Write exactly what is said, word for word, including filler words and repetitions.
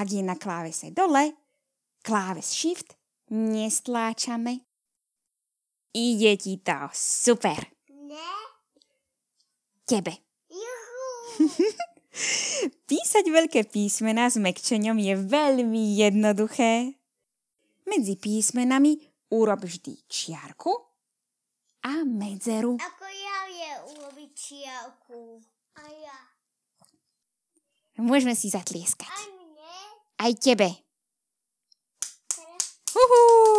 Ak je na klávese dole, kláves Shift nestláčame. Ide ti to super. Ne? Tebe. Juhu. Písať veľké písmená s mäkčeňom je veľmi jednoduché. Medzi písmenami urob vždy čiarku a medzeru. Ako ja je urobiť čiarku. A ja. Môžeme si zatlieskať. Aj mne. Aj tebe. Teraz. Uhú.